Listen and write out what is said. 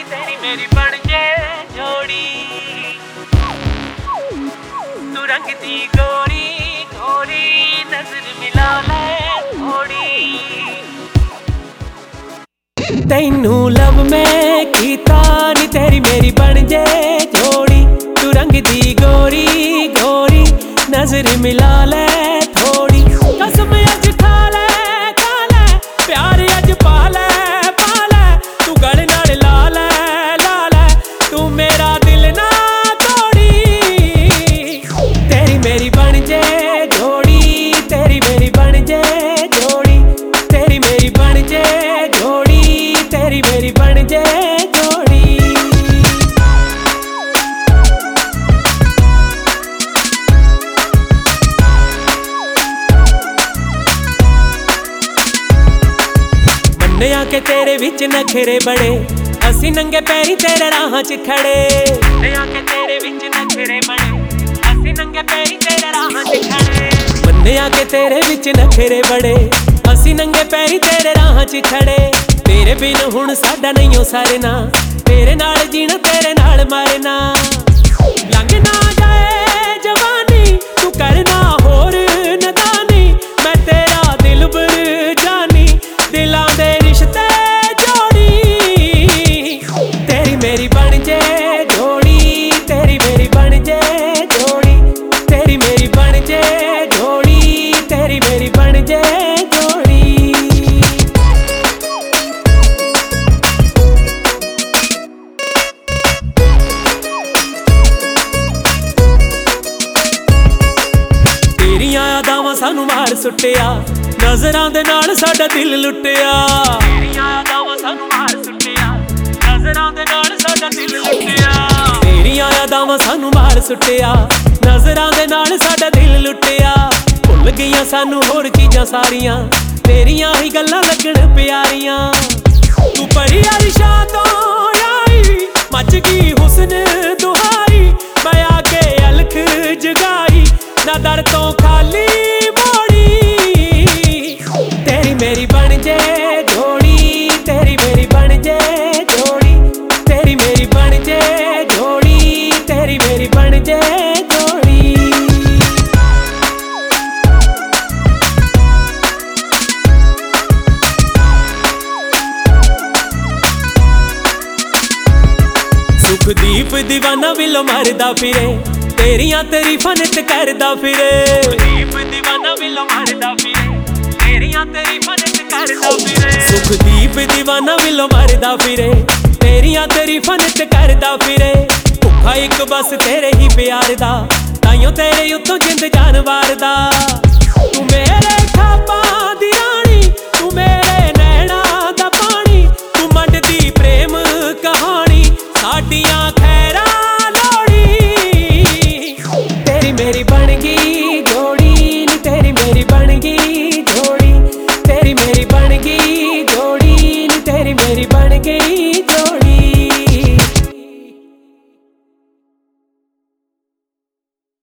तेरी मेरी बन जे जोड़ी। तू रंग दी गोरी गोरी नजर मिला ले थोड़ी। तैनू लब मैं कीता नी तेरी मेरी बन जे जोड़ी। तू रंग दी गोरी गोरी नजर मिला ले थोड़ी। कसम अज खा ले प्यार अज पा ले तू गल नाल ला ले तू मेरा दिल ना तोड़ी। तेरी मेरी बन जे जोड़ी तेरी मेरी बन जे जोड़ी। तेरी मेरी बन जे जोड़ी तेरी मेरी बन जे जोड़ी। मन्निया के तेरे विच नखरे बड़े असी नंगे पैरी तेरे राह च खड़े। मन्निया के तेरे विच नखरे बड़े असी नंगे पैरी तेरे राह च खड़े। मन्निया के तेरे विच नखरे बड़े असी नंगे पैरी तेरे राह च खड़े। तेरे बिन हुण साडा नहीं सरना तेरे नाल जीना तेरे नाल मरना। लंघ ना जाए जवानी तू करना होर नदानी। मैं तेरा दिलबर जानी दिलां दे रिश्ते जोड़ी। तेरी मेरी बन जे जोड़ी तेरी मेरी बन जे जोड़ी। तेरी मेरी बन जे जोड़ी तेरी मेरी बन जे जोड़ी। तेरियां यादां सानू मार सुट्टिया नजरां दे नाल साडा दिल लुटिया। तेरियां यादां सानू मार सुट्टिया नजरां दे नाल साडा दिल लुटिया। तेरियां यादां सानू मार सुट्टिया नजरां दे नाल साडा दिल लुटिया। भुल गईयां सानू होर चीजां सारियां तेरियां ही गल्लां लगण प्यारियां। तू परी अरशा तो आई मच गई हुस्न दुहाई। मैं आके अलख जगाई ना दर तो खाली मोड़ी। तेरी मेरी बन जे जोड़ी तेरी मेरी बन जे जोड़ी। तेरी मेरी बन जे जोड़ी तेरी मेरी बन जे जोड़ी। सुखदीप दीवाना विलो मरदा फिरे तेरियां तरीफां नित करदा फिरे। सुखदीप दीवाना विलो मरदा फिरे तेरियां तरीफां नित करदा फिरे। सुखदीप दीवाना विलो मरदा फिरे तेरियां तरीफां नित करदा फिरे। भुखा एक बस तेरे ही प्यार दा ताइयों तेरे उत्तों जिंद जान वारदा। तू मेरे खाबां